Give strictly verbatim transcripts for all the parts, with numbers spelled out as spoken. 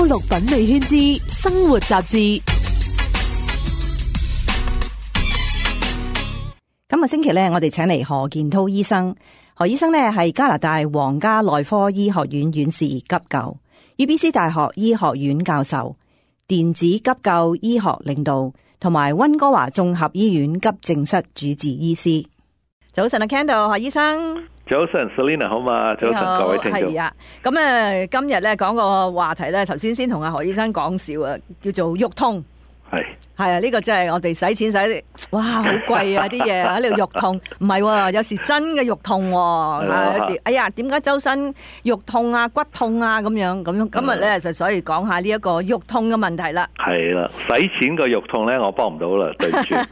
歐陸品味圈之生活雜誌。 今個星期咧，我哋請嚟何建滔醫生。何醫生咧係加拿大皇家內科醫學院院士急救、U B C 大學醫學院教授、電子急救醫學領導，同埋溫哥華綜合醫院急症室主治醫師。早晨啊 Kendall 何醫生。 早晨 Selina 好嘛？早晨各位聽眾。 係啊，咁誒今日咧講個話題咧，頭先先同阿何醫生講笑啊，叫做肉痛。 係係啊，呢個真係我哋使錢使，哇好貴啊啲嘢喺呢度肉痛，唔係喎，有時真嘅肉痛喎，啊有時哎呀點解周身肉痛啊骨痛啊咁樣咁樣，今日咧就所以講下呢一個肉痛嘅問題啦。 係啦，使錢個肉痛咧我幫唔到啦，對唔住。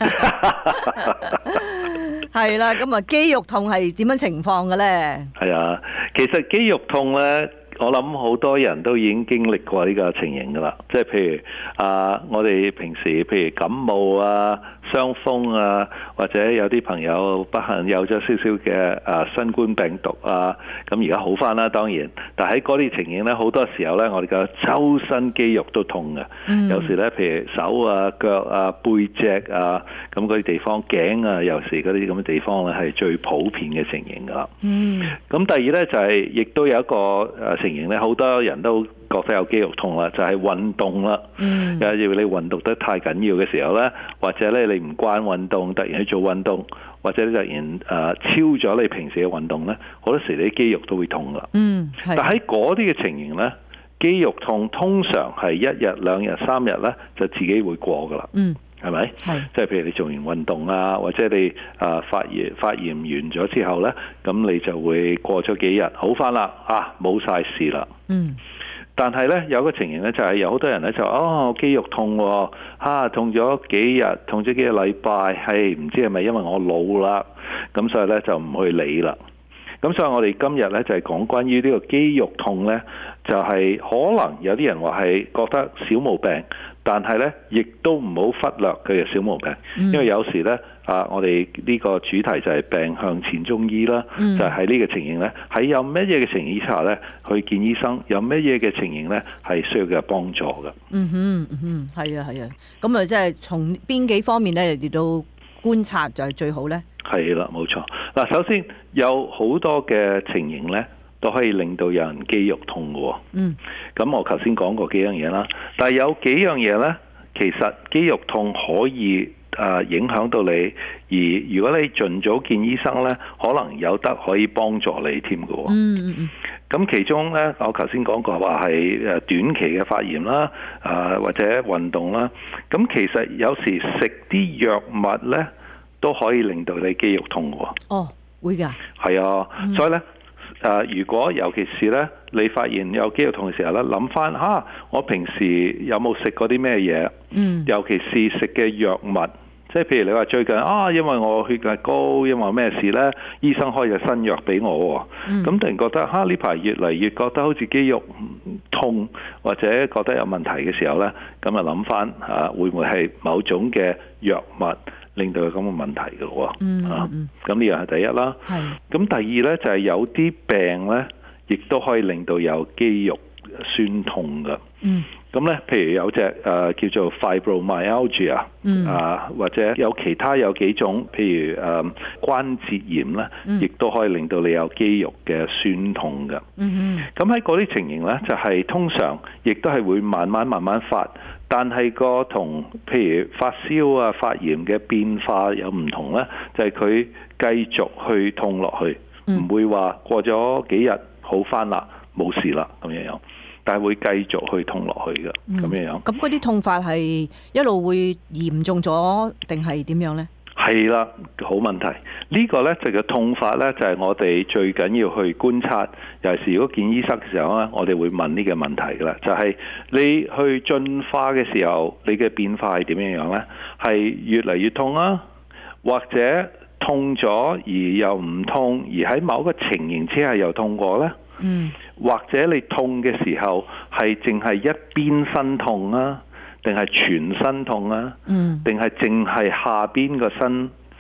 係啦，咁啊肌肉痛係點樣情況嘅咧？ 係啊，其實肌肉痛咧，我諗好多人都已經經歷過呢個情形噶啦，即係譬如啊，我哋平時譬如感冒啊、傷風啊，或者有啲朋友不幸有咗少少嘅啊新冠病毒啊，咁而家好翻啦，當然，但喺嗰啲情形咧，好多時候咧，我哋嘅周身肌肉都痛嘅，嗯、有時咧，譬如手啊、腳啊、背脊啊，咁嗰啲地方、頸啊，有時嗰啲咁嘅地方咧，係最普遍嘅情形噶啦。嗯。咁第二咧就係、是，亦都有一個誒情形咧，好多人都覺得有肌肉痛啦，就係、是、運動啦。嗯。有時你運動得太緊要嘅時候咧，或者咧你唔慣運動，突然去做運動，或者你突然誒、呃、超咗你平時嘅運動咧，好多時你啲肌肉都會痛噶。嗯。但喺嗰啲嘅情形咧，肌肉痛通常係一日、兩日、三日咧，就自己會過噶啦。嗯。係咪？係，即係譬如你做完運動啊，或者你啊發炎發炎完咗之後咧，咁你就會過咗幾日好翻啦，啊冇晒事啦。嗯。但係咧有個情形咧就係、是、有好多人咧就哦肌肉痛喎、哦，嚇、啊、痛咗幾日，痛咗幾個禮拜，係唔知係咪因為我老啦？咁所以咧就唔去理啦。咁所以我哋今日咧就係、是、講關於呢個肌肉痛咧，就係、是、可能有啲人話係覺得小毛病。但係咧，亦都唔好忽略佢嘅小毛病，因為有時咧，啊，我哋呢個主題就係病向淺中醫啦，嗯、就係喺呢個情形咧，喺有乜嘢嘅情形之下咧，去見醫生，有乜嘢嘅情形咧，係需要嘅幫助嘅。嗯哼， 嗯哼，係啊，係啊，咁啊，即係從邊幾方面咧嚟到觀察就係最好咧。係啦，冇錯。嗱，首先有好多嘅情形咧，都可以令到有人肌肉痛嘅喎。嗯。咁我頭先講過幾樣嘢啦，但係有幾樣嘢呢，其實肌肉痛可以誒影響到你，而如果你盡早見醫生呢，可能有得可以幫助你添嘅喎。嗯嗯嗯。咁其中呢，我頭先講過話係誒短期嘅發炎啦，啊或者運動啦，咁其實有時食啲藥物呢，都可以令到你肌肉痛嘅喎。 哦，會㗎。係啊，嗯、所以呢。誒、呃，如果尤其是咧，你發現有肌肉痛嘅時候咧，諗翻嚇，我平時有冇食過啲咩嘢？嗯，尤其是食嘅藥物，即係譬如你話最近啊，因為我血壓高，因為咩事咧，醫生開咗新藥俾我，咁、嗯、突然覺得嚇呢排越嚟越覺得好似肌肉痛或者覺得有問題嘅時候咧，咁啊諗翻嚇會唔會係某種嘅藥物？令到有咁嘅問題嘅喎，嗯、啊，咁呢樣係第一啦。咁是第二呢，就係、是、有啲病呢，亦都可以令到有肌肉酸痛嘅。嗯，咁呢，譬如有隻誒、呃、叫做 fibromyalgia，嗯、啊，或者有其他有幾種，譬如誒、呃、關節炎呢，亦都、嗯、可以令到你有肌肉嘅酸痛嘅。嗯哼，咁喺嗰啲情形呢，就係、是、通常亦都係會慢慢慢慢發。但係個同譬如發燒啊、發炎嘅變化有唔同咧，就係、是、佢繼續去痛落去，唔、嗯、會話過咗幾日好返啦，冇事啦咁樣樣，但係會繼續去痛落去嘅咁樣樣。咁嗰啲痛法係一路會嚴重咗定係點樣咧？ 係啦，好問題。呢個呢，就個痛法呢，就係我哋最緊要去觀察。尤其是如果見醫生嘅時候呢，我哋會問呢個問題噶啦，就係你去進化嘅時候，你嘅變化係點樣樣呢？係越嚟越痛啊，或者痛咗而又唔痛，而喺某個情形之下又痛過呢？嗯，或者你痛嘅時候係淨係一邊身痛啊？定係全身痛啊？嗯，定係淨係下邊個身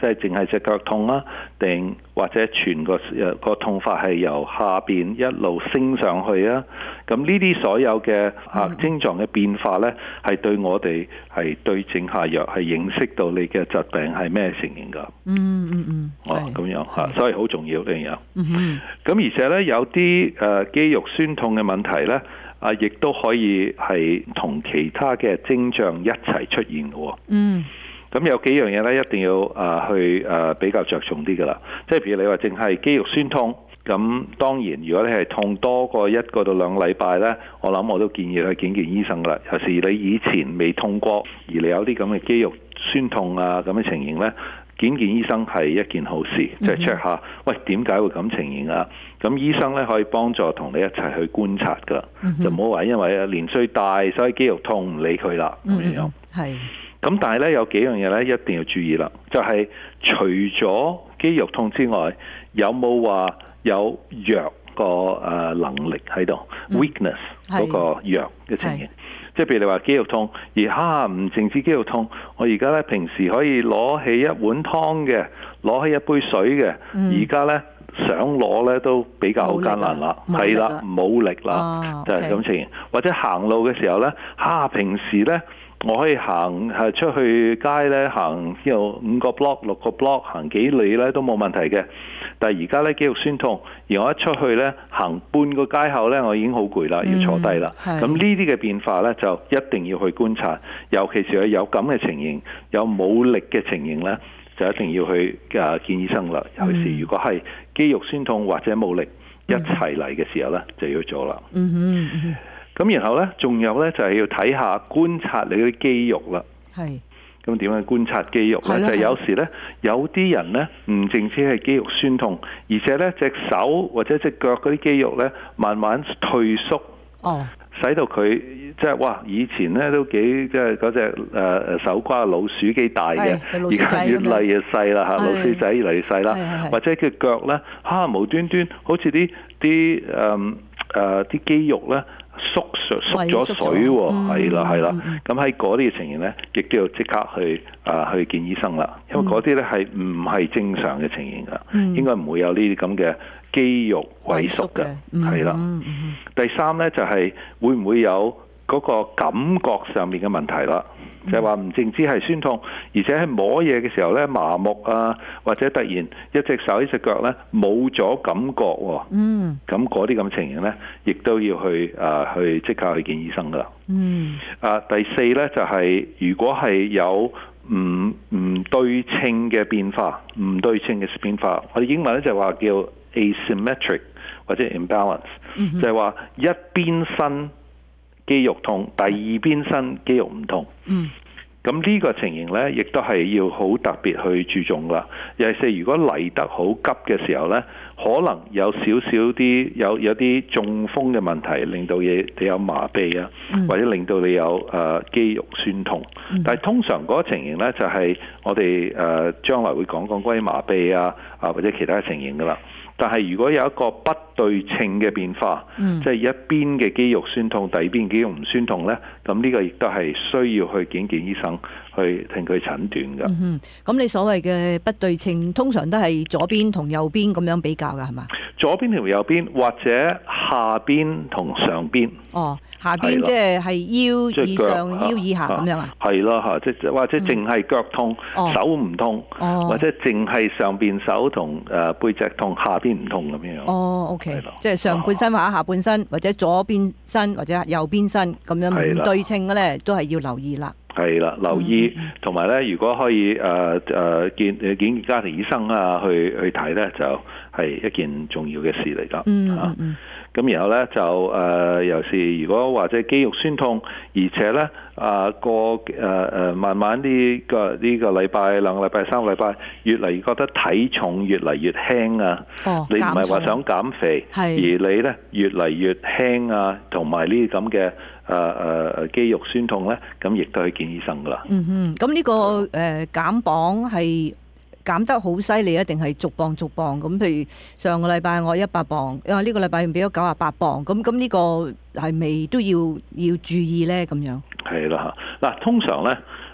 即係淨係隻腳痛啦，定或者全個個痛法係由下邊一路升上去啊？咁呢啲所有嘅啊症狀嘅變化咧，係對我哋係對症下藥，係認識到你嘅疾病係咩情形㗎。 嗯嗯嗯， 哦咁樣嚇，所以好重要呢樣嘢。 嗯哼， 咁而且咧有啲誒肌肉酸痛嘅問題咧，啊亦都可以係同其他嘅症狀一齊出現嘅喎。嗯。咁有幾樣嘢咧，一定要啊去誒比較着重啲㗎啦。即係譬如你話淨係肌肉酸痛，咁當然如果你係痛多過一個到兩個禮拜咧，我諗我都建議去見見醫生㗎啦。有時你以前未痛過，而你有啲咁嘅肌肉酸痛啊咁嘅情形咧，見見醫生係一件好事，即係 check 下，喂點解會咁情形啊？咁醫生咧可以幫助同你一齊去觀察㗎，嗯、就唔好話因為年歲大所以肌肉痛唔理佢啦咁樣。 係。 咁但係咧有幾樣嘢咧一定要注意啦，就係、是、除咗肌肉痛之外，有冇話有弱個誒能力喺度、嗯、weakness 嗰個弱嘅情形？即係譬如你話肌肉痛，而嚇唔淨止肌肉痛，我而家咧平時可以攞起一碗湯嘅，攞起一杯水嘅，而家咧想攞咧都比較艱難啦，係啦，冇力啦，啊、就係咁情形。或者行路嘅時候咧，嚇、啊、平時咧。我可以行係出去街咧，行之後五個 block 六個 block 行幾里咧都冇問題嘅。但係而家咧肌肉酸痛，而我一出去咧行半個街口咧，我已經好攰啦，要坐低啦。咁呢啲嘅變化咧就一定要去觀察，尤其是有咁嘅情形，有冇力嘅情形咧，就一定要去啊見醫生啦。尤其是如果係肌肉酸痛或者冇力一齊嚟嘅時候咧，就要做啦。嗯哼。嗯哼。咁然後咧，仲有咧就係要睇下觀察你啲肌肉啦。係。咁點樣觀察肌肉咧？就係有時咧，有啲人咧唔淨止係肌肉酸痛，而且咧隻手或者隻腳嗰啲肌肉咧慢慢退縮。哦。使到佢即係哇！以前咧都幾即係嗰隻誒手瓜老鼠幾大嘅，而家越嚟越細啦嚇，老鼠仔越嚟越細啦。或者佢腳咧嚇無端端好似啲啲誒誒啲肌肉咧。縮縮咗水喎，係啦係啦，咁喺嗰啲嘅情形咧，亦都要即刻去啊去見醫生啦，因為嗰啲咧係唔係正常嘅情形噶，嗯、應該唔會有呢啲咁嘅肌肉萎縮嘅，係啦。第三咧就係、是、會唔會有嗰個感覺上面嘅問題啦？就係話唔淨止係酸痛，而且喺摸嘢嘅時候咧麻木啊，或者突然一隻手一隻腳咧冇咗感覺喎。嗯。咁嗰啲咁情形咧，亦都要去啊去即刻去見醫生噶啦。嗯。啊，第四咧就係、是、如果係有唔唔對稱嘅變化，唔對稱嘅變化，我哋英文咧就話叫 asymmetric 或者 imbalance，、嗯、就係話一邊身肌肉痛，第二邊身肌肉唔痛。嗯，咁呢個情形呢，亦都係要好特別去注重啦。尤其是如果嚟得好急嘅時候呢，可能有少少啲有有啲中風嘅問題，令到你你有麻痹啊，嗯、或者令到你有誒、呃、肌肉酸痛。嗯、但係通常嗰個情形呢，就係、是、我哋誒、呃、將來會講講關於麻痹啊啊或者其他情形噶啦。但係如果有一個不對稱嘅變化，嗯、即係一邊嘅肌肉酸痛，第二邊肌肉唔酸痛呢，咁呢個亦都係需要去見見醫生去聽佢診斷㗎。咁、 嗯、你所謂嘅不對稱，通常都係左邊同右邊咁樣比較㗎，係嘛？ 左邊同右邊，或者下邊同上邊。哦， 下邊即係係腰以上、腰以下咁樣啊？ 係咯嚇，即係或者淨係腳痛、嗯、手唔痛，哦、或者淨係上邊手同誒背脊痛，下邊唔痛咁樣。 哦 ，OK，即係上半身或者下半身，或者左邊身或者右邊身咁樣唔對稱嘅咧，都係要留意啦。 係啦，留意同埋咧，如果可以誒誒、呃、見誒見家庭醫生啊，去去睇咧，就係一件重要嘅事嚟㗎。嗯嗯。啊咁然後咧就誒、呃，尤其是如果或者肌肉酸痛，而且咧啊個誒誒慢慢呢、這個呢、這個禮拜兩個禮拜三個禮拜，越嚟越覺得體重越嚟越輕啊！哦、你唔係話想減肥，是而你咧越嚟越輕啊，同埋呢啲咁嘅誒誒誒肌肉酸痛咧，咁亦都去見醫生噶啦。嗯哼， 咁呢、這個誒、呃、減磅係減得好犀利啊，定係逐磅逐磅咁？譬如上個禮拜我一百磅，啊呢個禮拜變咗九十八磅，咁咁呢個係咪都要要注意咧？咁樣係啦嚇嗱，通常咧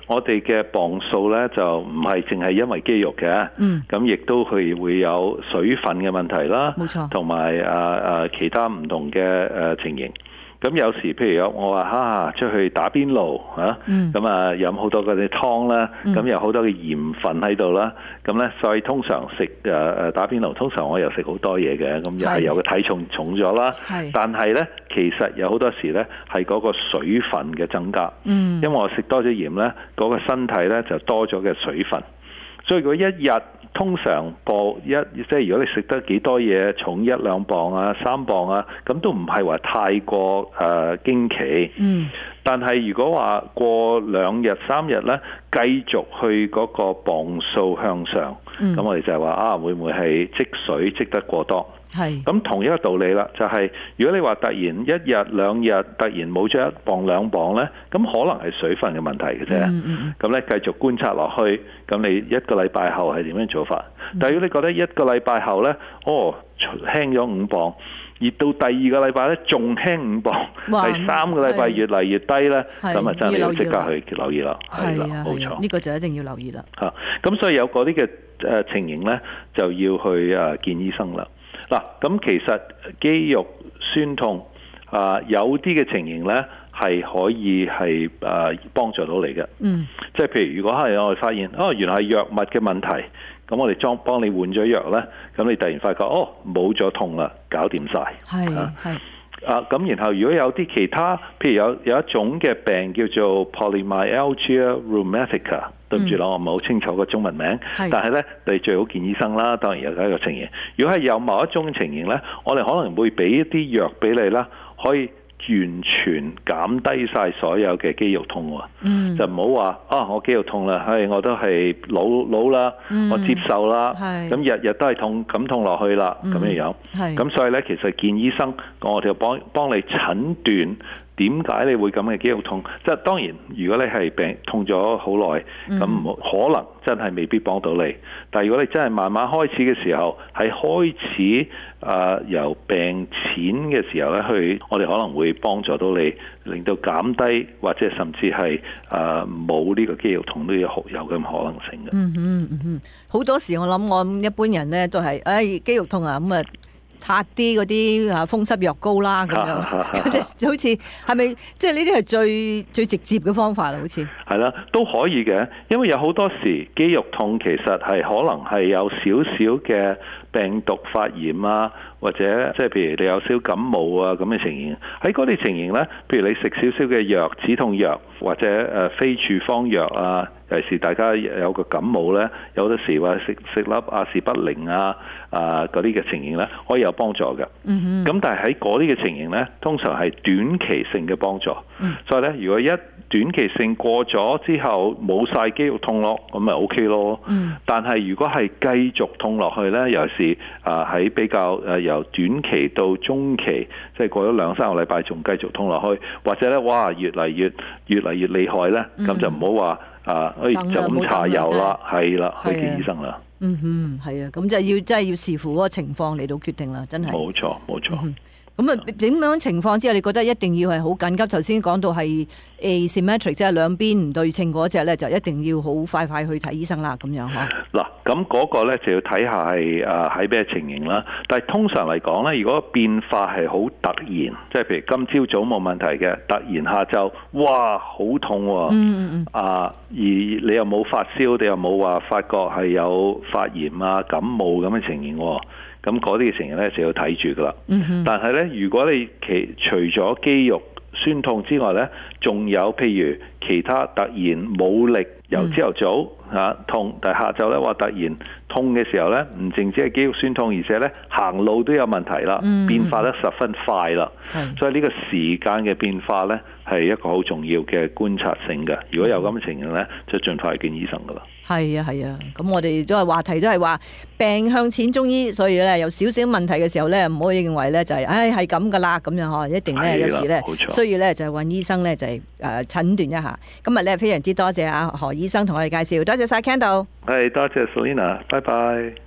我哋嘅磅數咧就唔係淨係因為肌肉嘅， 嗯， 咁亦都係會有水分嘅問題啦， 冇錯， 同埋誒誒其他唔同嘅誒情形。咁有時譬如有我話啊出去打邊爐嚇，咁啊飲好多嗰啲湯啦，咁、嗯、有好多嘅鹽分喺度啦，咁咧所以通常食誒誒打邊爐，通常我又食好多嘢嘅，咁又係有個體重重咗啦。但係咧其實有好多時咧係嗰個水分嘅增加，嗯，因為我食多咗鹽咧，嗰、嗰個身體咧就多咗嘅水分，所以如果一日通常磅一，即係如果你食得幾多嘢，重一兩磅啊、三磅啊，咁都唔係話太過誒、呃、驚奇。嗯。但係如果話過兩日三日咧，繼續去嗰個磅數向上，咁、嗯、我哋就係話啊，會唔會係積水積得過多？係。咁同一個道理啦，就係、是、如果你話突然一日兩日突然冇咗一磅兩磅咧，咁可能係水分嘅問題嘅啫。咁、嗯、咧繼續觀察落去，咁你一個禮拜後係點樣做法？嗯、但係如果你覺得一個禮拜後咧，哦輕咗五磅。而到第二個禮拜咧，仲輕五磅，第三個禮拜越嚟越低咧，咁啊真係要即刻去留意啦，係啦，冇錯， 呢個就一定要留意啦。 嚇，咁所以有嗰啲嘅誒情形咧，就要去誒見醫生啦。嗱，咁其實肌肉酸痛啊，有啲嘅情形咧係可以係誒幫助到你嘅。嗯，即係譬如如果係我哋發現哦，原來係藥物嘅問題。咁我哋裝幫你換咗藥咧，咁你突然發覺哦冇咗痛啦，搞掂晒。係係啊，咁然後如果有啲其他，譬如有有一種嘅病叫做 polymyalgia rheumatica，對唔住啦，我唔係好清楚個中文名，但係咧你最好見醫生啦。當然有一個情形，如果係有某一種情形咧，我哋可能會俾一啲藥俾你啦，可以完全減低晒所有嘅肌肉痛喎、嗯，就唔好話啊我肌肉痛啦，係我都係老老啦、嗯，我接受啦，咁日日都係痛咁痛落去啦，咁樣樣，咁所以咧其實見醫生，我哋就幫幫你診斷點解你會咁嘅肌肉痛。即係當然，如果你係病痛咗好耐，咁、嗯、可能真係未必幫到你。但係如果你真係慢慢開始嘅時候，係開始啊、呃、由病淺嘅時候咧，去我哋可能會幫助到你，令到減低或者甚至係啊冇呢個肌肉痛都有有咁可能性嘅。 嗯哼嗯哼，好多時我諗我諗一般人咧都係，唉、哎、肌肉痛啊咁啊。撻啲嗰啲啊風濕藥膏啦咁樣，即係好似係咪即係呢啲係最最直接嘅方法啦？好似係啦，都可以嘅，因為有好多時肌肉痛其實係可能係有少少嘅病毒發炎啊，或者即係譬如你有少感冒啊咁嘅情形。喺嗰啲情形咧，譬如你食少少嘅藥止痛藥或者誒非處方藥啊。尤其是大家有個感冒咧，有好多時話食食粒阿士匹靈啊啊嗰啲嘅情形咧，可以有幫助嘅。嗯哼。咁但係喺嗰啲嘅情形咧，通常係短期性嘅幫助。嗯。所以咧，如果一短期性過咗之後冇晒肌肉痛咯，咁咪 O K 咯。嗯。但係如果係繼續痛落去咧，尤其是啊喺比較誒由短期到中期，即係過咗兩三個禮拜仲繼續痛落去，或者咧哇越嚟越越嚟越厲害咧，咁、嗯、就唔好話。啊！可以就咁搽油啦，係啦，去見醫生啦。 嗯哼，係啊，咁就要真係要視乎嗰個情況嚟到決定啦，真係。冇錯，冇錯。咁啊，點樣情況之下，你覺得一定要係好緊急？頭先講到係 asymmetric，即係兩邊唔對稱嗰隻咧，就一定要好快快去睇醫生啦，咁樣嗬。嗱，咁嗰個咧就要睇下係誒喺咩情形啦。但係通常嚟講咧，如果變化係好突然，即係譬如今朝早冇問題嘅，突然下晝哇好痛喎、啊，嗯嗯嗯啊，而你又冇發燒，你又冇話發覺係有發炎啊、感冒咁嘅情形喎、啊。咁嗰啲嘅情形咧就要睇住噶啦。但係咧，如果你其除咗肌肉酸痛之外咧，仲有譬如其他突然冇力，由朝頭早嚇痛，但係下晝咧話突然痛嘅時候咧，唔淨止係肌肉酸痛，而且咧行路都有問題啦，變化得十分快啦。所以呢個時間嘅變化咧係一個好重要嘅觀察性嘅。如果有咁嘅情形咧，就盡快去見醫生噶啦。係啊係啊，咁我哋都係話題都係話病向淺中醫，所以咧有少少問題嘅時候咧，唔可以認為咧就係唉係咁噶啦咁樣嗬，一定咧有時咧需要咧就係揾醫生咧就係誒診斷一下。今日咧非常之多謝阿何醫生同我哋介紹，多謝晒 Kendall。係多謝 Selina，拜拜。